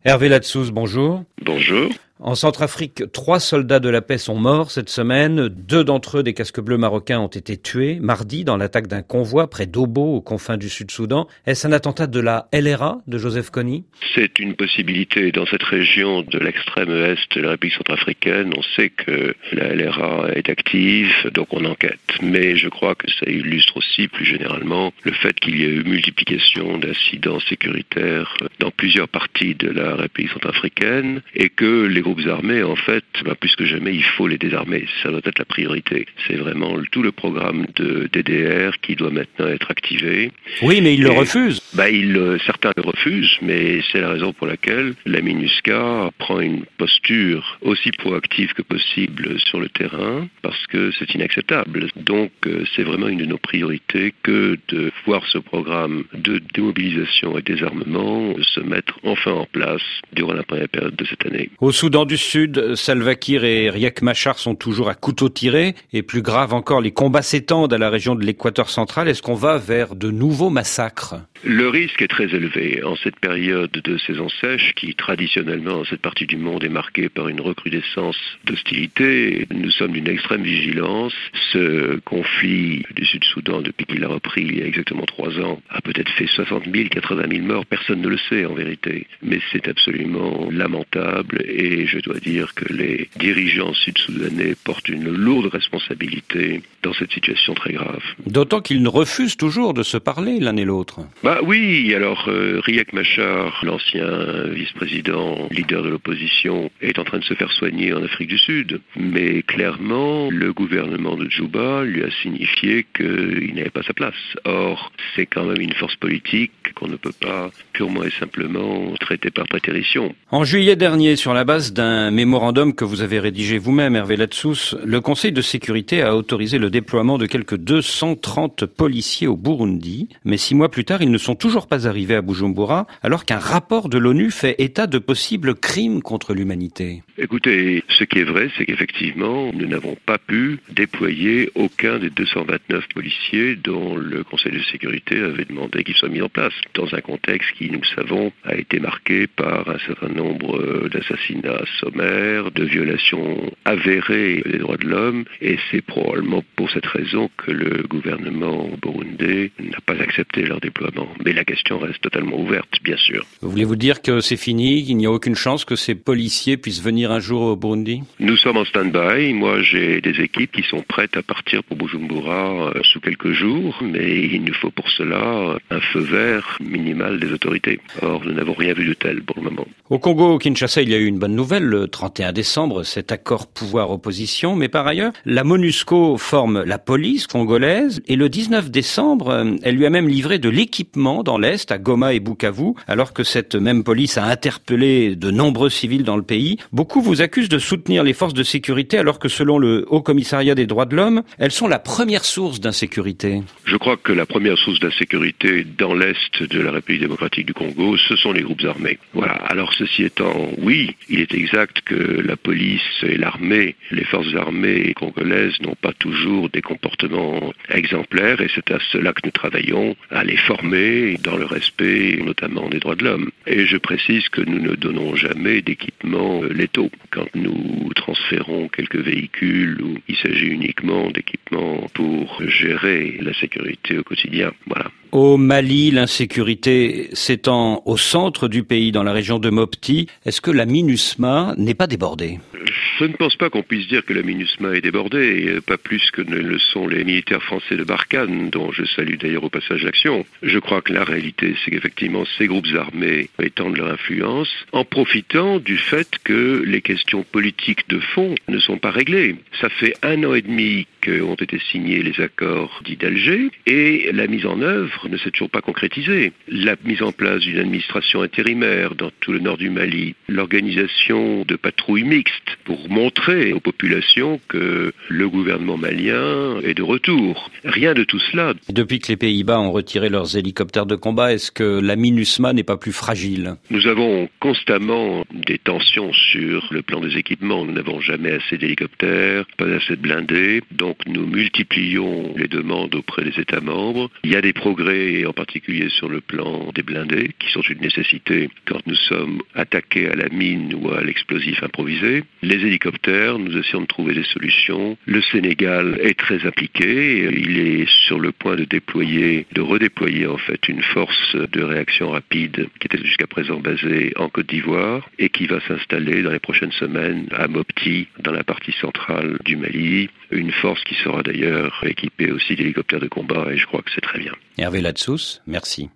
Hervé Latsous, bonjour. Bonjour. En Centrafrique, 3 soldats de la paix sont morts cette semaine. 2 d'entre eux, des casques bleus marocains, ont été tués mardi dans l'attaque d'un convoi près d'Obo, aux confins du Sud-Soudan. Est-ce un attentat de la LRA de Joseph Kony? C'est une possibilité. Dans cette région de l'extrême est de la République centrafricaine, on sait que la LRA est active, donc on enquête. Mais je crois que ça illustre aussi plus généralement le fait qu'il y a eu multiplication d'incidents sécuritaires dans plusieurs parties de la République centrafricaine et que les groupes armés, en fait, plus que jamais, il faut les désarmer. Ça doit être la priorité. C'est vraiment tout le programme de DDR qui doit maintenant être activé. Oui, mais ils le refusent. Certains le refusent, mais c'est la raison pour laquelle la MINUSCA prend une posture aussi proactive que possible sur le terrain, parce que c'est inacceptable. Donc, c'est vraiment une de nos priorités que de voir ce programme de démobilisation et désarmement se mettre enfin en place durant la première période de cette année. Au Soudan du Sud, Salva Kiir et Riek Machar sont toujours à couteau tiré. Et plus grave encore, les combats s'étendent à la région de l'Équateur central. Est-ce qu'on va vers de nouveaux massacres? Le risque est très élevé en cette période de saison sèche qui, traditionnellement, dans cette partie du monde, est marquée par une recrudescence d'hostilité. Nous sommes d'une extrême vigilance. Ce conflit du Sud-Soudan, depuis qu'il a repris il y a exactement 3 ans, a peut-être fait 60 000, 80 000 morts. Personne ne le sait, en vérité. Mais c'est absolument lamentable et je dois dire que les dirigeants sud-soudanais portent une lourde responsabilité dans cette situation très grave. D'autant qu'ils ne refusent toujours de se parler l'un et l'autre. Oui, alors Riek Machar, l'ancien vice-président, leader de l'opposition, est en train de se faire soigner en Afrique du Sud. Mais clairement, le gouvernement de Djouba lui a signifié qu'il n'avait pas sa place. Or, c'est quand même une force politique qu'on ne peut pas purement et simplement traiter par prétérition. En juillet dernier, sur la base d'un mémorandum que vous avez rédigé vous-même, Hervé Latsous, le Conseil de sécurité a autorisé le déploiement de quelques 230 policiers au Burundi. Mais 6 mois plus tard, ils ne sont toujours pas arrivés à Bujumbura, alors qu'un rapport de l'ONU fait état de possibles crimes contre l'humanité. Écoutez, ce qui est vrai, c'est qu'effectivement, nous n'avons pas pu déployer aucun des 229 policiers dont le Conseil de sécurité avait demandé qu'ils soient mis en place, dans un contexte qui, nous le savons, a été marqué par un certain nombre d'assassinats sommaires, de violations avérées des droits de l'homme, et c'est probablement pour cette raison que le gouvernement burundais n'a pas accepté leur déploiement. Mais la question reste totalement ouverte, bien sûr. Voulez-vous dire que c'est fini, qu'il n'y a aucune chance que ces policiers puissent venir un jour au Burundi? Nous sommes en stand-by. Moi, j'ai des équipes qui sont prêtes à partir pour Bujumbura sous quelques jours, mais il nous faut pour cela un feu vert minimal des autorités. Or, nous n'avons rien vu de tel pour le moment. Au Congo, au Kinshasa, il y a eu une bonne nouvelle le 31 décembre, cet accord pouvoir-opposition. Mais par ailleurs, la MONUSCO forme la police congolaise et le 19 décembre, elle lui a même livré de l'équipement dans l'Est, à Goma et Bukavu, alors que cette même police a interpellé de nombreux civils dans le pays. Beaucoup vous accusent de soutenir les forces de sécurité alors que selon le Haut Commissariat des droits de l'homme, elles sont la première source d'insécurité. Je crois que la première source d'insécurité dans l'Est de la République démocratique du Congo, ce sont les groupes armés. Voilà. Alors ceci étant, oui, il est exact que la police et l'armée, les forces armées congolaises n'ont pas toujours des comportements exemplaires et c'est à cela que nous travaillons, à les former dans le respect notamment des droits de l'homme. Et je précise que nous ne donnons jamais d'équipements létaux. Quand nous transférons quelques véhicules où il s'agit uniquement d'équipements pour gérer la sécurité au quotidien, voilà. Au Mali, l'insécurité s'étend au centre du pays, dans la région de Mopti. Est-ce que la MINUSMA n'est pas débordée? Je ne pense pas qu'on puisse dire que la MINUSMA est débordée, pas plus que ne le sont les militaires français de Barkhane, dont je salue d'ailleurs au passage l'action. Je crois que la réalité, c'est qu'effectivement, ces groupes armés étendent leur influence en profitant du fait que les questions politiques de fond ne sont pas réglées. Ça fait 1 an et demi qu'ont été signés les accords dits d'Alger et la mise en œuvre ne s'est toujours pas concrétisée. La mise en place d'une administration intérimaire dans tout le nord du Mali, l'organisation de patrouilles mixtes pour montrer aux populations que le gouvernement malien est de retour. Rien de tout cela. Depuis que les Pays-Bas ont retiré leurs hélicoptères de combat, est-ce que la MINUSMA n'est pas plus fragile? Nous avons constamment des tensions sur le plan des équipements. Nous n'avons jamais assez d'hélicoptères, pas assez de blindés. Donc nous multiplions les demandes auprès des États membres. Il y a des progrès amélioré, et en particulier sur le plan des blindés, qui sont une nécessité quand nous sommes attaqués à la mine ou à l'explosif improvisé. Les hélicoptères, nous essayons de trouver des solutions. Le Sénégal est très impliqué. Il est sur le point de redéployer en fait une force de réaction rapide qui était jusqu'à présent basée en Côte d'Ivoire et qui va s'installer dans les prochaines semaines à Mopti, dans la partie centrale du Mali. Une force qui sera d'ailleurs équipée aussi d'hélicoptères de combat, et je crois que c'est très bien. Hervé Latsous, merci.